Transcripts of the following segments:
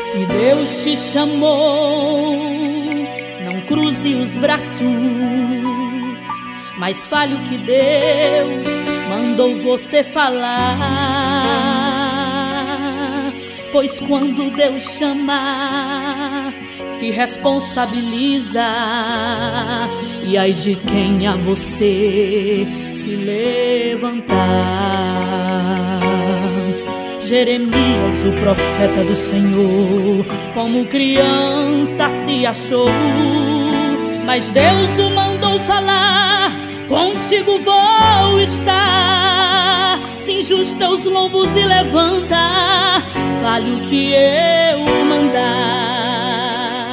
Se Deus te chamou, não cruze os braços, mas fale o que Deus mandou você falar. Pois quando Deus chama, se responsabiliza, e ai de quem a você se levantar. Jeremias, o profeta do Senhor, como criança se achou, mas Deus o mandou falar: contigo vou estar. Cinge teus lombos e levanta, fale o que eu mandar.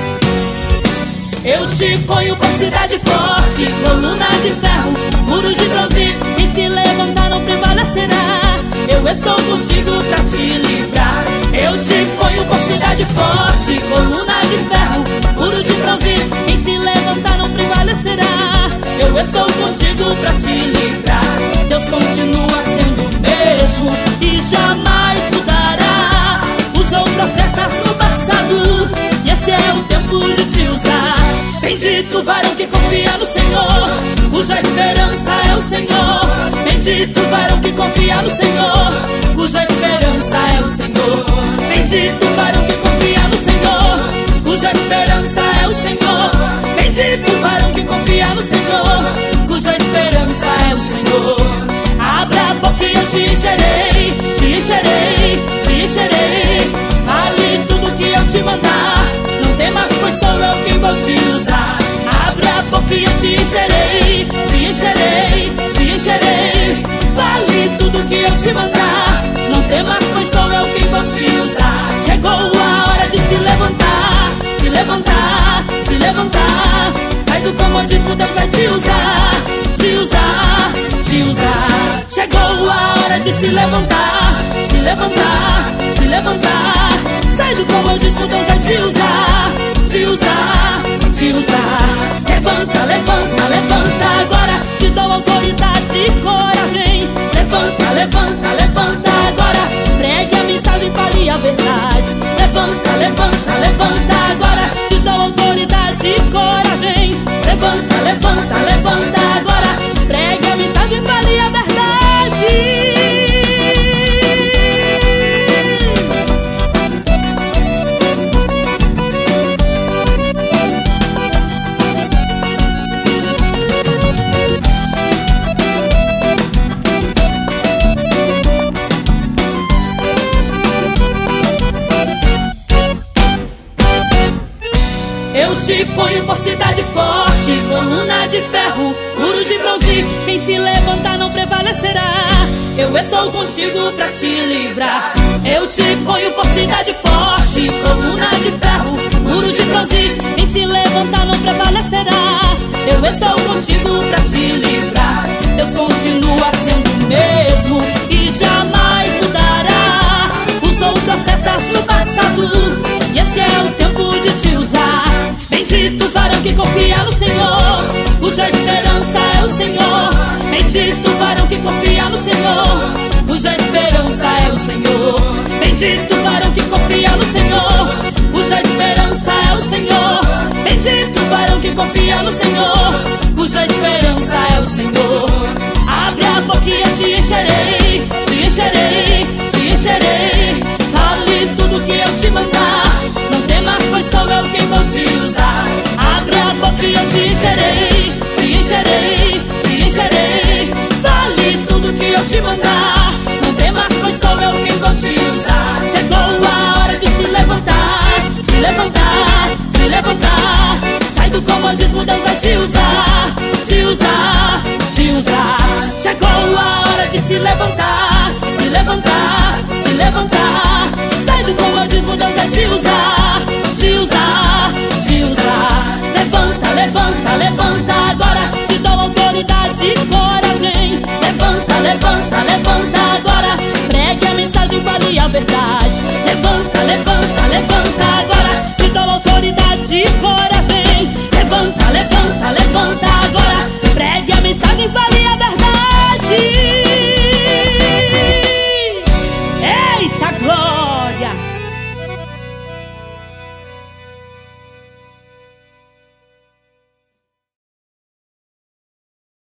Eu te ponho por cidade forte, coluna de ferro, muro de bronze, quem se levantar não prevalecerá. Eu estou contigo pra te livrar. Eu te ponho por cidade forte, coluna de ferro, muro de bronze, quem se levantar não prevalecerá. Eu estou contigo pra te livrar. Deus continua sendo o mesmo e jamais mudará. Usou profetas no passado e esse é o tempo de te usar. Bendito o varão que confia no Senhor, cuja esperança é o Senhor. Bendito o varão que confia no Senhor, cuja esperança é o Senhor. Bendito o varão que confia no Senhor, cuja esperança é o Senhor. Bendito o varão que confia no Senhor, cuja esperança é o Senhor. Abra a boca e eu te encherei, te encherei, te encherei. Fale tudo que eu te mandar, não temas, pois sou eu quem vou te usar. Abra a boca e eu te encherei, te encherei, te encherei. Fale tudo que eu te mandar, não temas, pois sou eu quem vou te usar. Chegou a hora de se levantar, se levantar, se levantar. Sai do comodismo, Deus vai te usar, te usar, te usar. Chegou a hora de se levantar, se levantar, se levantar. Sai do comodismo, Deus vai te usar, te usar, te usar. Levanta, levanta, levanta agora, te dou autoridade e coragem. Levanta, levanta, levanta agora, pregue a mensagem, fale a verdade. Levanta, levanta, levanta agora, te dou autoridade e coragem. Levanta, levanta, levanta agora, pregue a mensagem, fale a verdade. Eu te ponho por cidade forte, coluna de ferro, muro de bronze, quem se levantar não prevalecerá. Eu estou contigo pra te livrar. Eu te ponho por cidade forte, coluna de ferro, muro de bronze, quem se levantar não prevalecerá. Eu estou contigo pra te livrar. Deus continua sendo o mesmo e jamais mudará. Usou profetas no passado e esse é o tempo de te usar. Bendito o varão que confia no Senhor, cuja esperança é o Senhor. Bendito o varão que confia no Senhor, cuja esperança é o Senhor. Bendito o varão que confia no Senhor, cuja esperança é o Senhor. Bendito o varão que confia no Senhor, cuja esperança é o Senhor. Abre a boca e eu te encherei, te encherei, te encherei. Fale tudo que eu te mandar, não temas, pois sou eu quem vou te usar. Abre a boca e eu te encherei, te encherei, te encherei. Fale tudo que eu te mandar, não temas, pois sou eu quem vou te usar. Chegou a hora de se levantar, se levantar, se levantar. Sai do comodismo, Deus vai te usar, te usar, te usar. Chegou a hora de se levantar, se levantar, se levantar. Sai do comodismo, Deus vai te usar.